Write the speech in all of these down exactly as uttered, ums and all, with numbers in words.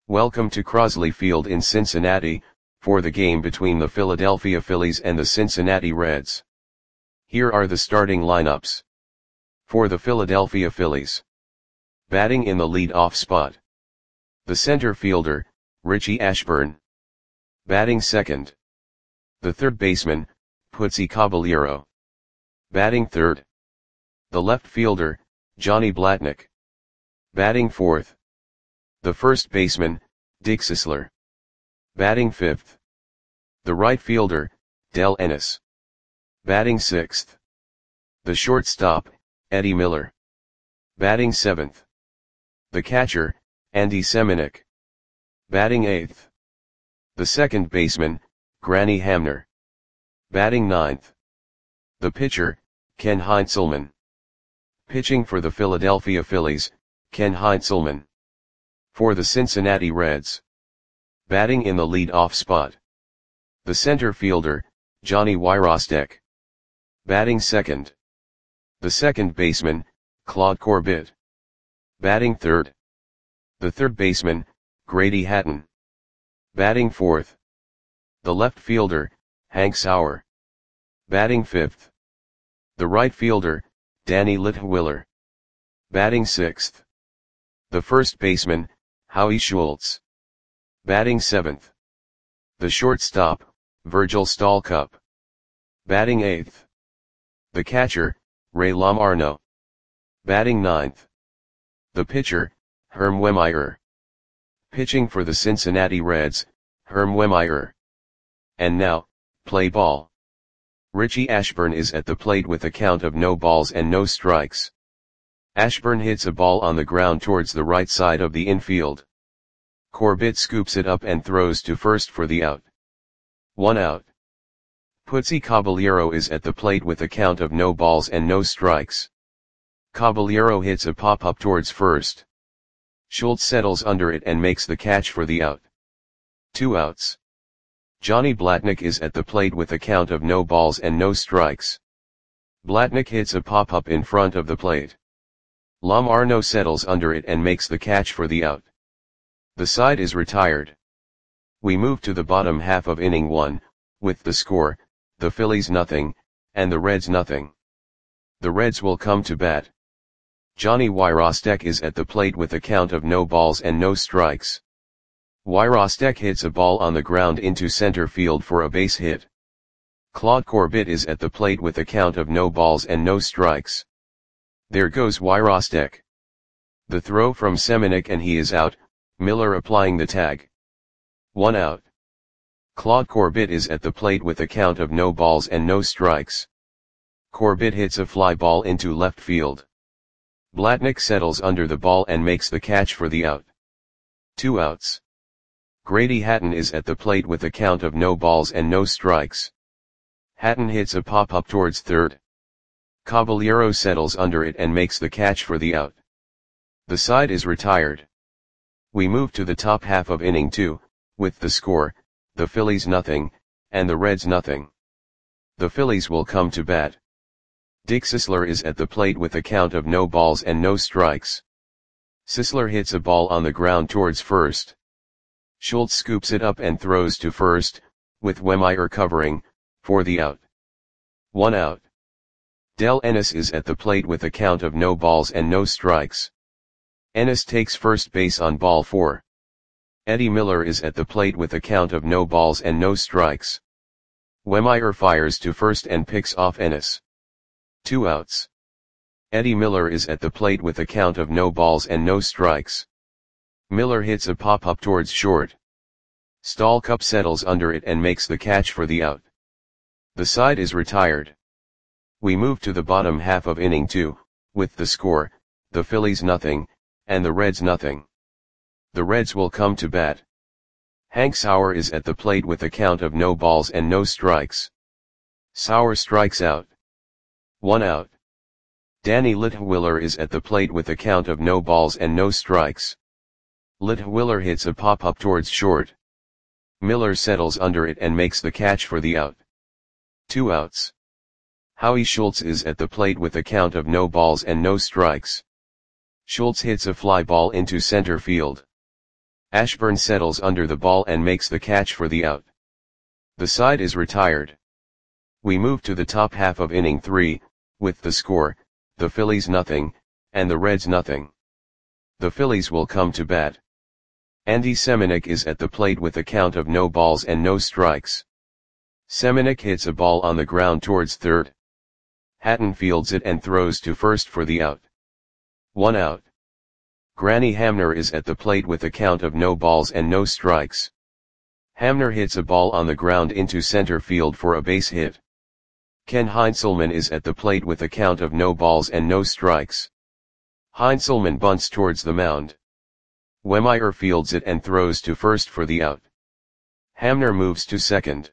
Welcome to Crosley Field in Cincinnati, for the game between the Philadelphia Phillies and the Cincinnati Reds. Here are the starting lineups. For the Philadelphia Phillies. Batting in the lead-off spot. The center fielder, Richie Ashburn. Batting second. The third baseman, Putzi Caballero. Batting third. The left fielder, Johnny Blatnick. Batting fourth. The first baseman, Dick Sisler. Batting fifth. The right fielder, Del Ennis. Batting sixth. The shortstop, Eddie Miller. Batting seventh. The catcher, Andy Semenuk. Batting eighth. The second baseman, Granny Hamner. Batting ninth. The pitcher, Ken Heinzelman. Pitching for the Philadelphia Phillies, Ken Heinzelman. For the Cincinnati Reds. Batting in the lead-off spot. The center fielder, Johnny Wyrostek. Batting second. The second baseman, Claude Corbett. Batting third. The third baseman, Grady Hatton. Batting fourth. The left fielder, Hank Sauer. Batting fifth. The right fielder, Danny Litwiller. Batting sixth. The first baseman, Howie Schultz. Batting seventh. The shortstop, Virgil Stalcup. Batting eighth. The catcher, Ray Lamarno. Batting ninth. The pitcher, Herm Wehmeyer. Pitching for the Cincinnati Reds, Herm Wehmeyer. And now, play ball. Richie Ashburn is at the plate with a count of no balls and no strikes. Ashburn hits a ball on the ground towards the right side of the infield. Corbett scoops it up and throws to first for the out. One out. Putzi Caballero is at the plate with a count of no balls and no strikes. Caballero hits a pop-up towards first. Schultz settles under it and makes the catch for the out. Two outs. Johnny Blatnick is at the plate with a count of no balls and no strikes. Blatnick hits a pop-up in front of the plate. Lamarno settles under it and makes the catch for the out. The side is retired. We move to the bottom half of inning one, with the score, the Phillies nothing, and the Reds nothing. The Reds will come to bat. Johnny Wyrostek is at the plate with a count of no balls and no strikes. Wyrostek hits a ball on the ground into center field for a base hit. Claude Corbett is at the plate with a count of no balls and no strikes. There goes Wyrostek. The throw from Semenuk and he is out, Miller applying the tag. One out. Claude Corbett is at the plate with a count of no balls and no strikes. Corbett hits a fly ball into left field. Blatnick settles under the ball and makes the catch for the out. Two outs. Grady Hatton is at the plate with a count of no balls and no strikes. Hatton hits a pop-up towards third. Caballero settles under it and makes the catch for the out. The side is retired. We move to the top half of inning two, with the score, the Phillies nothing, and the Reds nothing. The Phillies will come to bat. Dick Sisler is at the plate with a count of no balls and no strikes. Sisler hits a ball on the ground towards first. Schultz scoops it up and throws to first, with Wehmeyer covering, for the out. One out. Del Ennis is at the plate with a count of no balls and no strikes. Ennis takes first base on ball four. Eddie Miller is at the plate with a count of no balls and no strikes. Wehmeyer fires to first and picks off Ennis. Two outs. Eddie Miller is at the plate with a count of no balls and no strikes. Miller hits a pop-up towards short. Stalcup settles under it and makes the catch for the out. The side is retired. We move to the bottom half of inning two, with the score, the Phillies nothing, and the Reds nothing. The Reds will come to bat. Hank Sauer is at the plate with a count of no balls and no strikes. Sauer strikes out. One out. Danny Litwiller is at the plate with a count of no balls and no strikes. Litwiller hits a pop-up towards short. Miller settles under it and makes the catch for the out. Two outs. Howie Schultz is at the plate with a count of no balls and no strikes. Schultz hits a fly ball into center field. Ashburn settles under the ball and makes the catch for the out. The side is retired. We move to the top half of inning three, with the score, the Phillies nothing, and the Reds nothing. The Phillies will come to bat. Andy Semenuk is at the plate with a count of no balls and no strikes. Semenuk hits a ball on the ground towards third. Hatton fields it and throws to first for the out. One out. Granny Hamner is at the plate with a count of no balls and no strikes. Hamner hits a ball on the ground into center field for a base hit. Ken Heinzelman is at the plate with a count of no balls and no strikes. Heinzelman bunts towards the mound. Wehmeyer fields it and throws to first for the out. Hamner moves to second.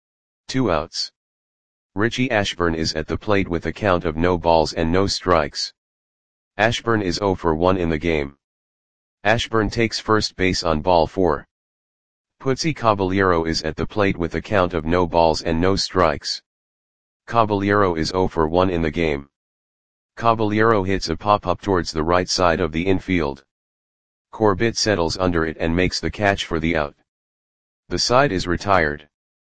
Two outs. Richie Ashburn is at the plate with a count of no balls and no strikes. Ashburn is oh for one in the game. Ashburn takes first base on ball four. Putzi Caballero is at the plate with a count of no balls and no strikes. Caballero is oh for one in the game. Caballero hits a pop-up towards the right side of the infield. Corbett settles under it and makes the catch for the out. The side is retired.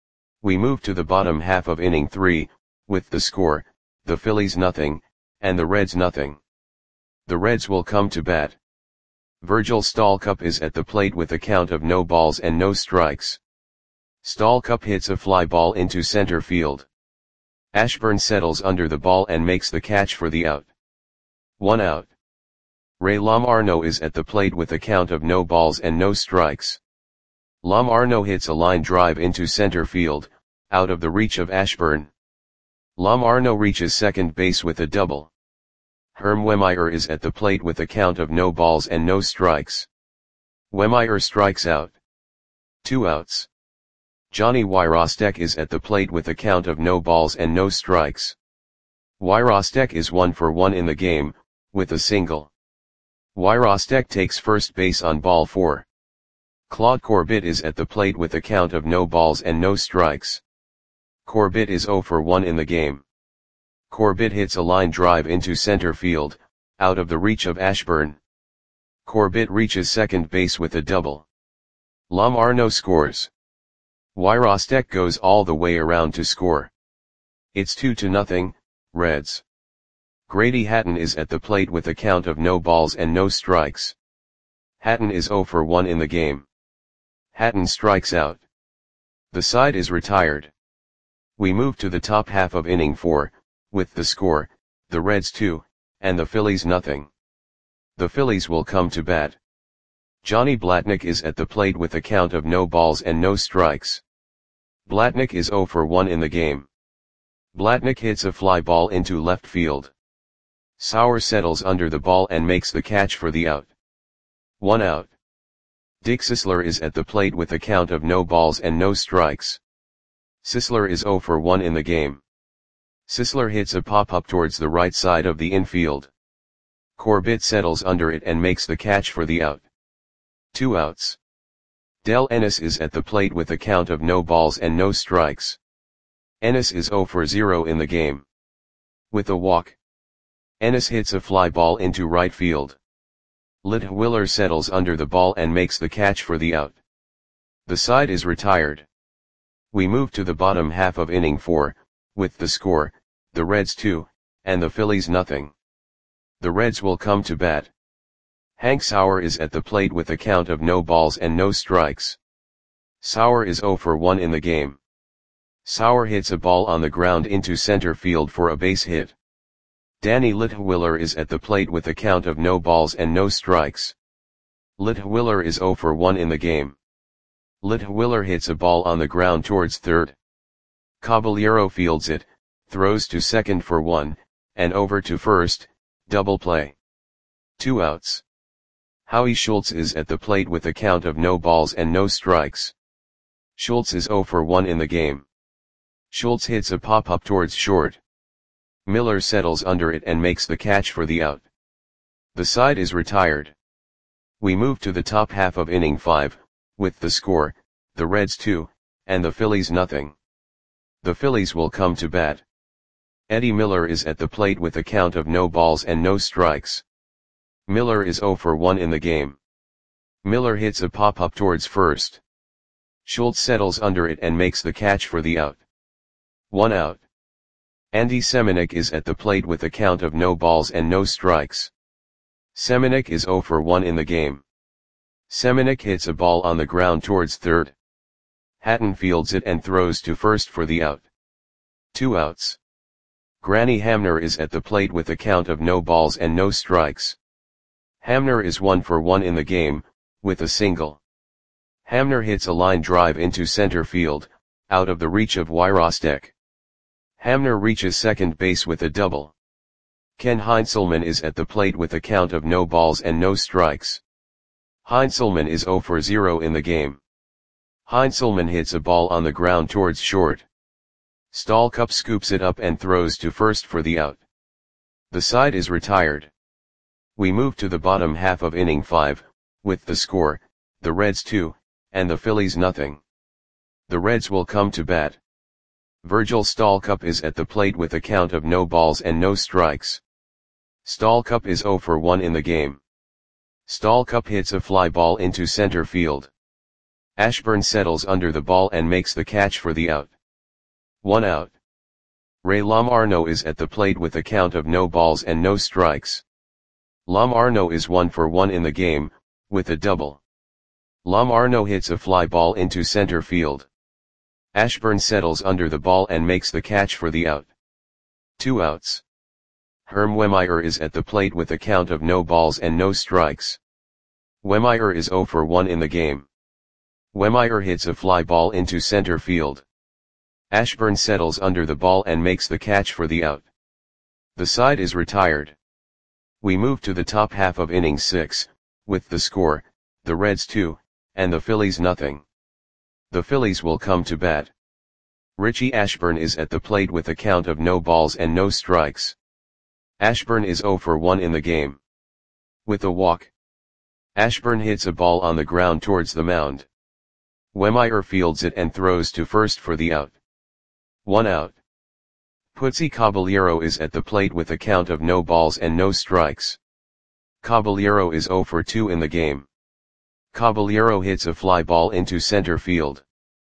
We move to the bottom half of inning three, with the score, the Phillies nothing, and the Reds nothing. The Reds will come to bat. Virgil Stalcup is at the plate with a count of no balls and no strikes. Stalcup hits a fly ball into center field. Ashburn settles under the ball and makes the catch for the out. One out. Ray Lamarno is at the plate with a count of no balls and no strikes. Lamarno hits a line drive into center field, out of the reach of Ashburn. Lamarno reaches second base with a double. Herm Wehmeyer is at the plate with a count of no balls and no strikes. Wehmeyer strikes out. Two outs. Johnny Wyrostek is at the plate with a count of no balls and no strikes. Wyrostek is one for one in the game, with a single. Wyrostek takes first base on ball four. Claude Corbett is at the plate with a count of no balls and no strikes. Corbett is oh for one in the game. Corbett hits a line drive into center field, out of the reach of Ashburn. Corbett reaches second base with a double. Lamarno scores. Wyrostek goes all the way around to score. It's two to nothing, Reds. Grady Hatton is at the plate with a count of no balls and no strikes. Hatton is oh for one in the game. Hatton strikes out. The side is retired. We move to the top half of inning four, with the score, the Reds two, and the Phillies nothing. The Phillies will come to bat. Johnny Blatnick is at the plate with a count of no balls and no strikes. Blatnick is oh for one in the game. Blatnick hits a fly ball into left field. Sauer settles under the ball and makes the catch for the out. One out. Dick Sisler is at the plate with a count of no balls and no strikes. Sisler is oh for one in the game. Sisler hits a pop-up towards the right side of the infield. Corbett settles under it and makes the catch for the out. Two outs. Del Ennis is at the plate with a count of no balls and no strikes. Ennis is oh for zero in the game. With a walk. Ennis hits a fly ball into right field. Litwiller settles under the ball and makes the catch for the out. The side is retired. We move to the bottom half of inning four, with the score, the Reds two, and the Phillies nothing. The Reds will come to bat. Hank Sauer is at the plate with a count of no balls and no strikes. Sauer is oh for one in the game. Sauer hits a ball on the ground into center field for a base hit. Danny Litwiller is at the plate with a count of no balls and no strikes. Litwiller is oh for one in the game. Litwiller hits a ball on the ground towards third. Caballero fields it, throws to second for one, and over to first, double play. Two outs. Howie Schultz is at the plate with a count of no balls and no strikes. Schultz is oh for one in the game. Schultz hits a pop-up towards short. Miller settles under it and makes the catch for the out. The side is retired. We move to the top half of inning five, with the score, the Reds two, and the Phillies nothing. The Phillies will come to bat. Eddie Miller is at the plate with a count of no balls and no strikes. Miller is oh for one in the game. Miller hits a pop-up towards first. Schultz settles under it and makes the catch for the out. One out. Andy Semenuk is at the plate with a count of no balls and no strikes. Semenuk is zero for one in the game. Semenuk hits a ball on the ground towards third. Hatton fields it and throws to first for the out. Two outs. Granny Hamner is at the plate with a count of no balls and no strikes. Hamner is one for one in the game, with a single. Hamner hits a line drive into center field, out of the reach of Wyrostek. Hamner reaches second base with a double. Ken Heinzelman is at the plate with a count of no balls and no strikes. Heinzelman is zero for zero in the game. Heinzelman hits a ball on the ground towards short. Stallcup scoops it up and throws to first for the out. The side is retired. We move to the bottom half of inning five, with the score, the Reds two, and the Phillies nothing. The Reds will come to bat. Virgil Stallcup is at the plate with a count of no balls and no strikes. Stallcup is zero for one in the game. Stallcup hits a fly ball into center field. Ashburn settles under the ball and makes the catch for the out. One out. Ray Lamarno is at the plate with a count of no balls and no strikes. Lamarno is one for one in the game, with a double. Lamarno hits a fly ball into center field. Ashburn settles under the ball and makes the catch for the out. Two outs. Herm Wehmeyer is at the plate with a count of no balls and no strikes. Wehmeyer is zero for one in the game. Wehmeyer hits a fly ball into center field. Ashburn settles under the ball and makes the catch for the out. The side is retired. We move to the top half of inning six, with the score, the Reds two, and the Phillies nothing. The Phillies will come to bat. Richie Ashburn is at the plate with a count of no balls and no strikes. Ashburn is zero for one in the game. With a walk. Ashburn hits a ball on the ground towards the mound. Wehmeyer fields it and throws to first for the out. One out. Putzi Caballero is at the plate with a count of no balls and no strikes. Caballero is zero for two in the game. Caballero hits a fly ball into center field.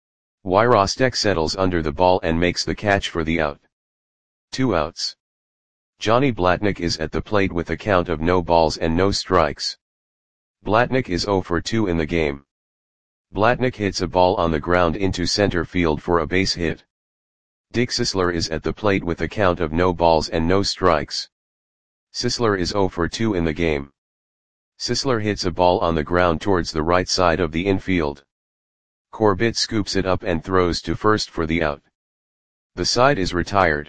Wyrostek settles under the ball and makes the catch for the out. Two outs. Johnny Blatnick is at the plate with a count of no balls and no strikes. Blatnick is zero for two in the game. Blatnick hits a ball on the ground into center field for a base hit. Dick Sisler is at the plate with a count of no balls and no strikes. Sisler is zero for two in the game. Sisler hits a ball on the ground towards the right side of the infield. Corbett scoops it up and throws to first for the out. The side is retired.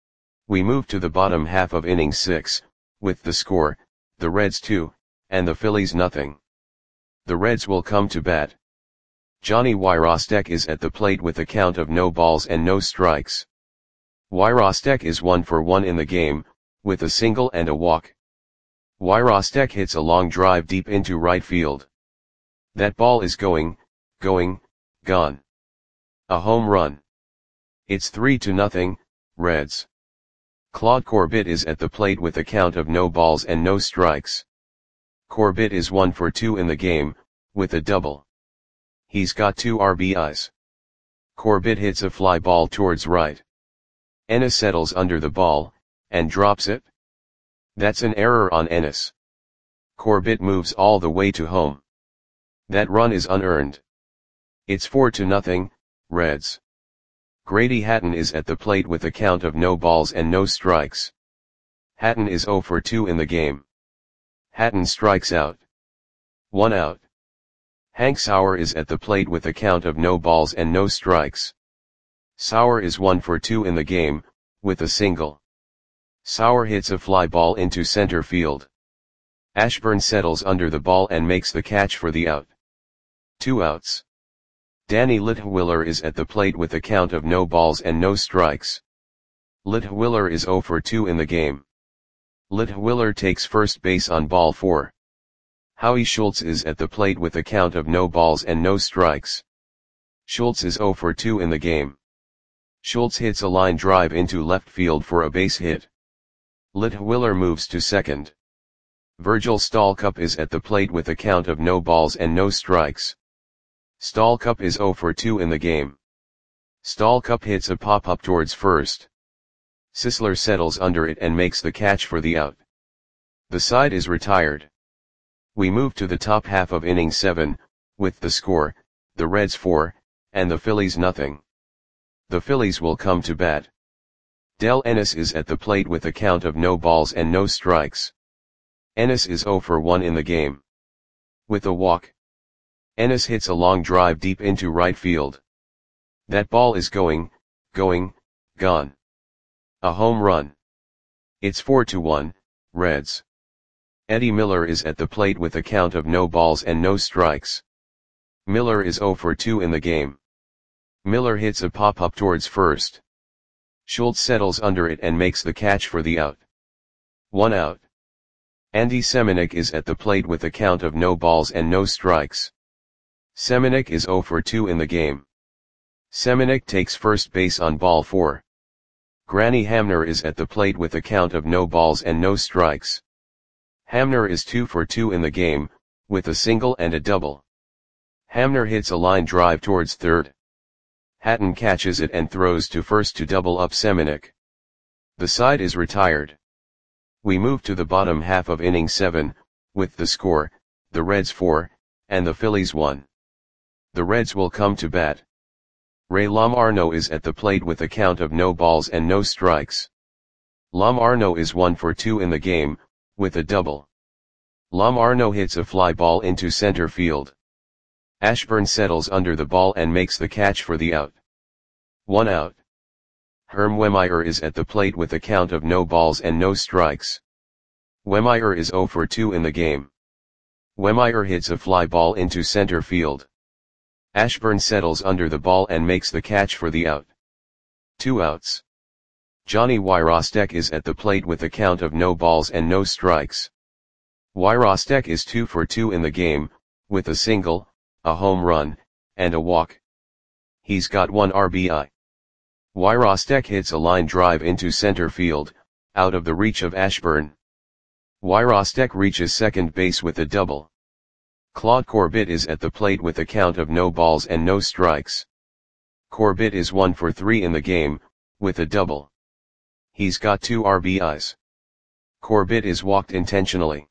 We move to the bottom half of inning six, with the score, the Reds two, and the Phillies nothing. The Reds will come to bat. Johnny Wyrostek is at the plate with a count of no balls and no strikes. Wyrostek is one for one in the game, with a single and a walk. Wyrostek hits a long drive deep into right field. That ball is going, going, gone. A home run. It's three to nothing, Reds. Claude Corbett is at the plate with a count of no balls and no strikes. Corbett is one for two in the game, with a double. He's got two R B Is. Corbett hits a fly ball towards right. Ennis settles under the ball, and drops it. That's an error on Ennis. Corbett moves all the way to home. That run is unearned. It's four to nothing, Reds. Grady Hatton is at the plate with a count of no balls and no strikes. Hatton is zero for two in the game. Hatton strikes out. One out. Hank Sauer is at the plate with a count of no balls and no strikes. Sauer is one for two in the game, with a single. Sauer hits a fly ball into center field. Ashburn settles under the ball and makes the catch for the out. Two outs. Danny Litwiller is at the plate with a count of no balls and no strikes. Litwiller is zero for two in the game. Litwiller takes first base on ball four. Howie Schultz is at the plate with a count of no balls and no strikes. Schultz is zero for two in the game. Schultz hits a line drive into left field for a base hit. Litwiller moves to second. Virgil Stalcup is at the plate with a count of no balls and no strikes. Stalcup is zero for two in the game. Stalcup hits a pop-up towards first. Sisler settles under it and makes the catch for the out. The side is retired. We move to the top half of inning seven, with the score, the Reds four, and the Phillies nothing. The Phillies will come to bat. Del Ennis is at the plate with a count of no balls and no strikes. Ennis is zero for one in the game. With a walk, Ennis hits a long drive deep into right field. That ball is going, going, gone. A home run. It's four to one, Reds. Eddie Miller is at the plate with a count of no balls and no strikes. Miller is zero for two in the game. Miller hits a pop-up towards first. Schultz settles under it and makes the catch for the out. One out. Andy Semenuk is at the plate with a count of no balls and no strikes. Semenuk is zero for two in the game. Semenuk takes first base on ball four. Granny Hamner is at the plate with a count of no balls and no strikes. Hamner is two for two in the game, with a single and a double. Hamner hits a line drive towards third. Hatton catches it and throws to first to double up Semenuk. The side is retired. We move to the bottom half of inning seven, with the score, the Reds four, and the Phillies one. The Reds will come to bat. Ray Lamarno is at the plate with a count of no balls and no strikes. Lamarno is one for two in the game, with a double. Lamarno hits a fly ball into center field. Ashburn settles under the ball and makes the catch for the out. One out. Herm Wehmeyer is at the plate with a count of no balls and no strikes. Wehmeyer is zero for two in the game. Wehmeyer hits a fly ball into center field. Ashburn settles under the ball and makes the catch for the out. Two outs. Johnny Wyrostek is at the plate with a count of no balls and no strikes. Wyrostek is two for two in the game, with a single, a home run, and a walk. He's got one R B I. Wyrostek hits a line drive into center field, out of the reach of Ashburn. Wyrostek reaches second base with a double. Claude Corbett is at the plate with a count of no balls and no strikes. Corbett is one for three in the game, with a double. He's got two R B Is. Corbett is walked intentionally.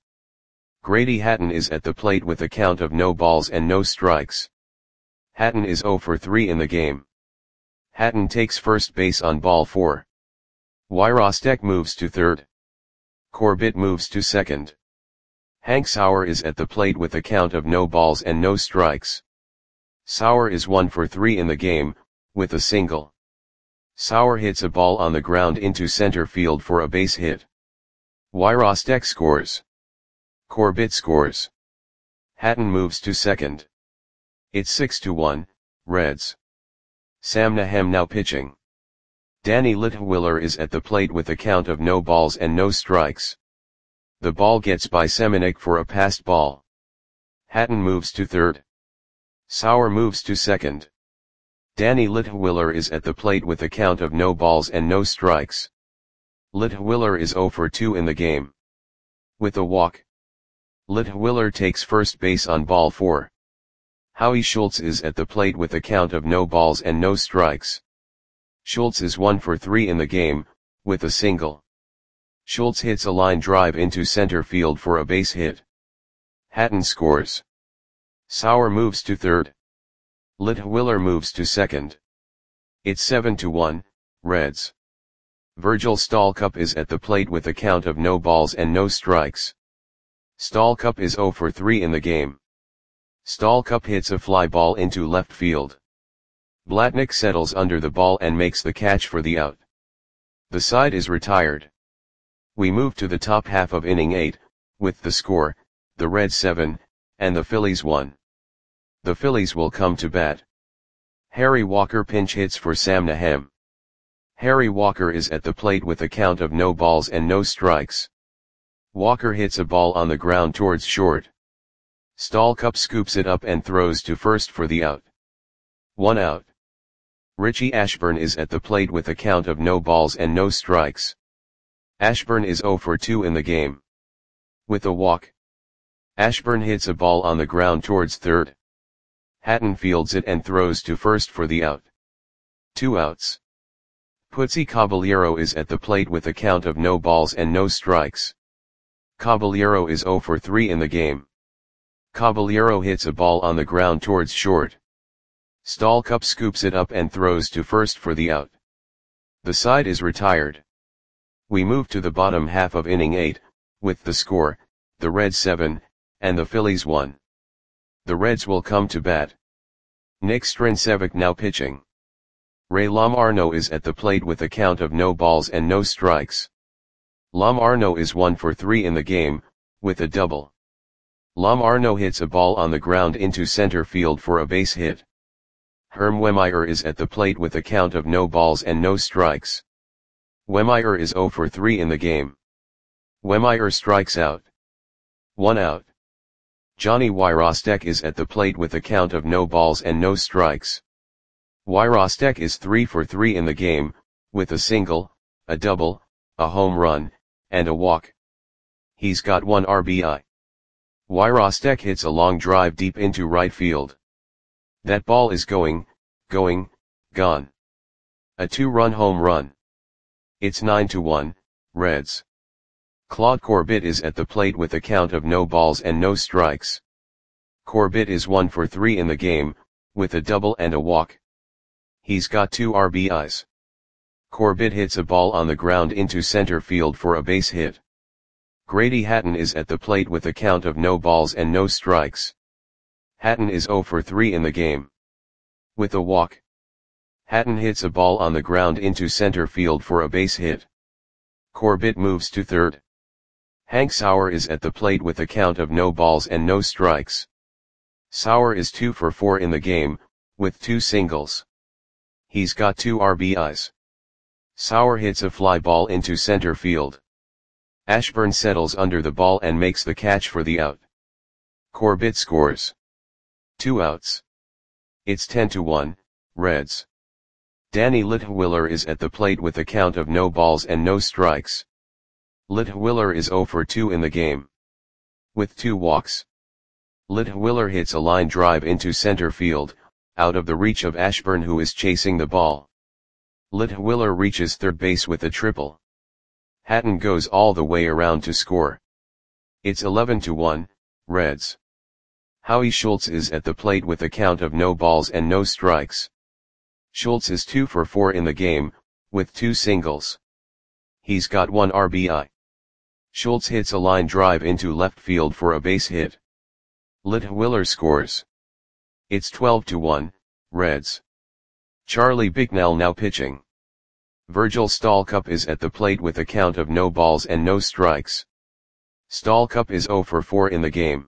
Grady Hatton is at the plate with a count of no balls and no strikes. Hatton is zero for three in the game. Hatton takes first base on ball four. Wyrostek moves to third. Corbett moves to second. Hank Sauer is at the plate with a count of no balls and no strikes. Sauer is one for three in the game, with a single. Sauer hits a ball on the ground into center field for a base hit. Wyrostek scores. Corbett scores. Hatton moves to second. It's six to one, Reds. Sam Nahem now pitching. Danny Littlewiller is at the plate with a count of no balls and no strikes. The ball gets by Semenuk for a passed ball. Hatton moves to third. Sauer moves to second. Danny Littlewiller is at the plate with a count of no balls and no strikes. Littlewiller is zero for two in the game. With a walk, Littlewiller takes first base on ball four. Howie Schultz is at the plate with a count of no balls and no strikes. Schultz is one for three in the game, with a single. Schultz hits a line drive into center field for a base hit. Hatton scores. Sauer moves to third. Littlewiller moves to second. It's seven to one, Reds. Virgil Stalcup is at the plate with a count of no balls and no strikes. Stalcup is zero for three in the game. Stalcup hits a fly ball into left field. Blatnick settles under the ball and makes the catch for the out. The side is retired. We move to the top half of inning eight, with the score, the Reds seven, and the Phillies one. The Phillies will come to bat. Harry Walker pinch hits for Sam Nahem. Harry Walker is at the plate with a count of no balls and no strikes. Walker hits a ball on the ground towards short. Stalcup scoops it up and throws to first for the out. One out. Richie Ashburn is at the plate with a count of no balls and no strikes. Ashburn is zero for two in the game. With a walk. Ashburn hits a ball on the ground towards third. Hatton fields it and throws to first for the out. Two outs. Putzi Caballero is at the plate with a count of no balls and no strikes. Caballero is oh for three in the game. Caballero hits a ball on the ground towards short. Stalcup scoops it up and throws to first for the out. The side is retired. We move to the bottom half of inning eight, with the score, the Reds seven, and the Phillies one. The Reds will come to bat. Nick Strencevic now pitching. Ray Lamarno is at the plate with a count of no balls and no strikes. Lamarno is one for three in the game, with a double. Lamarno hits a ball on the ground into center field for a base hit. Herm Wehmeyer is at the plate with a count of no balls and no strikes. Wehmeyer is oh for three in the game. Wehmeyer strikes out. One out. Johnny Wyrostek is at the plate with a count of no balls and no strikes. Wyrostek is three for three in the game, with a single, a double, a home run, and a walk. He's got one R B I. Wyrostek hits a long drive deep into right field. That ball is going, going, gone. A two-run home run. It's nine to one, Reds. Claude Corbett is at the plate with a count of no balls and no strikes. Corbett is one for three in the game, with a double and a walk. He's got two R B Is. Corbett hits a ball on the ground into center field for a base hit. Grady Hatton is at the plate with a count of no balls and no strikes. Hatton is oh for three in the game. With a walk. Hatton hits a ball on the ground into center field for a base hit. Corbett moves to third. Hank Sauer is at the plate with a count of no balls and no strikes. Sauer is two for four in the game, with two singles. He's got two R B Is. Sauer hits a fly ball into center field. Ashburn settles under the ball and makes the catch for the out. Corbett scores. Two outs. It's ten to one, Reds. Danny Litwiller is at the plate with a count of no balls and no strikes. Litwiller is oh for two in the game. With two walks. Litwiller hits a line drive into center field, out of the reach of Ashburn, who is chasing the ball. Litwiller reaches third base with a triple. Hatton goes all the way around to score. It's eleven to one, Reds. Howie Schultz is at the plate with a count of no balls and no strikes. Schultz is two for four in the game, with two singles. He's got one R B I. Schultz hits a line drive into left field for a base hit. Litwiller scores. It's twelve to one, Reds. Charlie Bicknell now pitching. Virgil Stalcup is at the plate with a count of no balls and no strikes. Stalcup is oh for four in the game.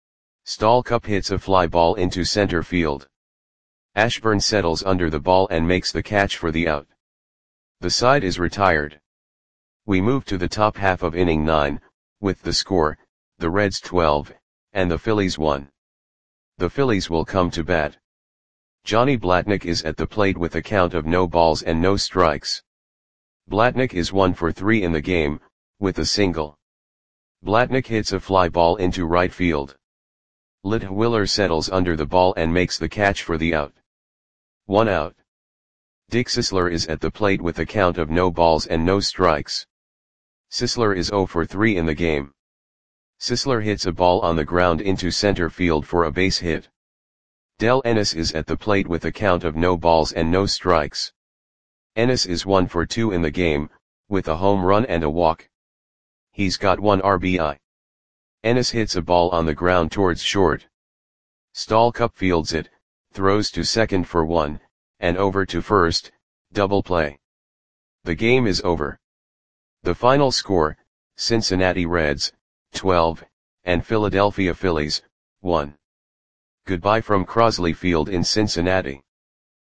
Stalcup hits a fly ball into center field. Ashburn settles under the ball and makes the catch for the out. The side is retired. We move to the top half of inning nine, with the score, the Reds twelve, and the Phillies one. The Phillies will come to bat. Johnny Blatnick is at the plate with a count of no balls and no strikes. Blatnick is one for three in the game, with a single. Blatnick hits a fly ball into right field. Litwiller settles under the ball and makes the catch for the out. One out. Dick Sisler is at the plate with a count of no balls and no strikes. Sisler is oh for three in the game. Sisler hits a ball on the ground into center field for a base hit. Del Ennis is at the plate with a count of no balls and no strikes. Ennis is one for two in the game, with a home run and a walk. He's got one R B I. Ennis hits a ball on the ground towards short. Stalcup fields it, throws to second for one, and over to first, double play. The game is over. The final score, Cincinnati Reds, twelve, and Philadelphia Phillies, one. Goodbye from Crosley Field in Cincinnati.